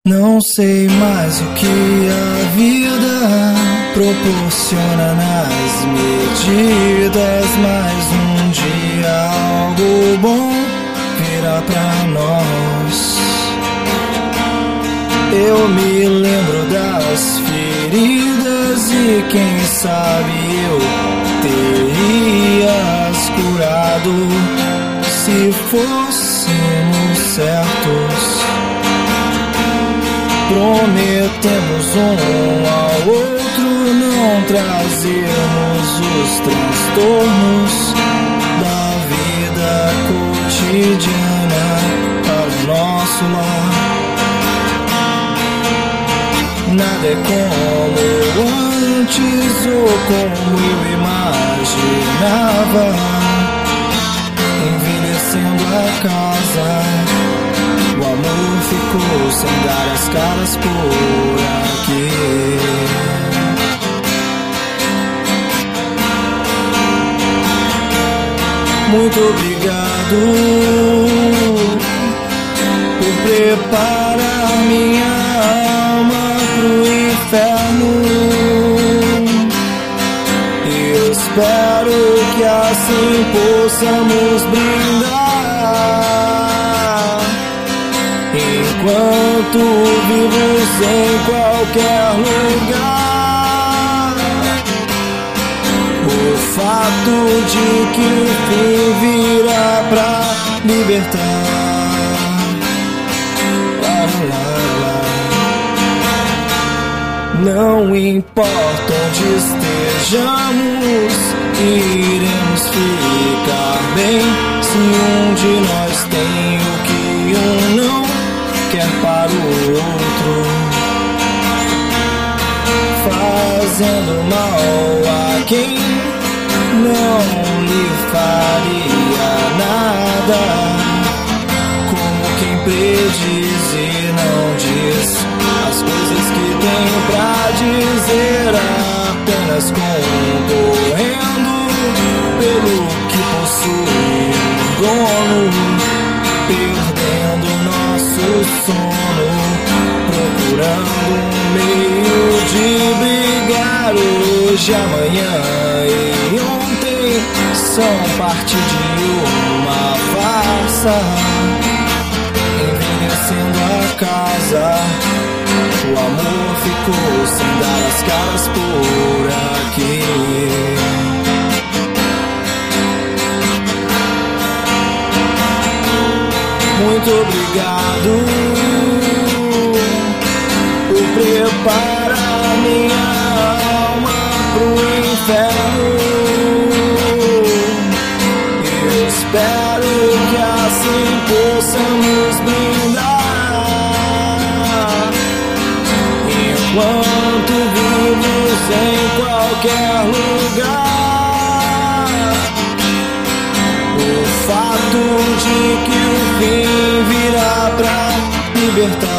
Não sei mais o que a vida proporciona nas medidas, mas um dia algo bom virá pra nós. Eu me lembro das feridas e quem sabe eu teria as curado se fôssemos certos. Prometemos um ao outro não trazermos os transtornos da vida cotidiana para o nosso lar. Nada é como antes ou como eu imaginava. Envelhecendo a casa, o amor ficou sem dar as caras por aqui. Muito obrigado por preparar minha alma pro inferno. E espero que assim possamos brindar enquanto vivos em qualquer lugar. O fato de que o fim virá pra libertar. Não importa onde estejamos, iremos ficar bem se um de nós tem o que um não quer para o outro, fazendo mal a quem não lhe faria nada, como quem prediz e não diz as coisas que tem pra dizer, apenas concorrendo pelo que possui um dono, perdendo nosso sono, procurando um meio de brigar. Hoje, amanhã e ontem são parte de uma farsa. Envelhecendo a casa, o amor ficou sem dar as caras por aqui. Muito obrigado por preparar minha alma pro inferno. Eu espero que assim possamos brindar enquanto vivos em qualquer lugar. O fato de que o fim virá pra libertar.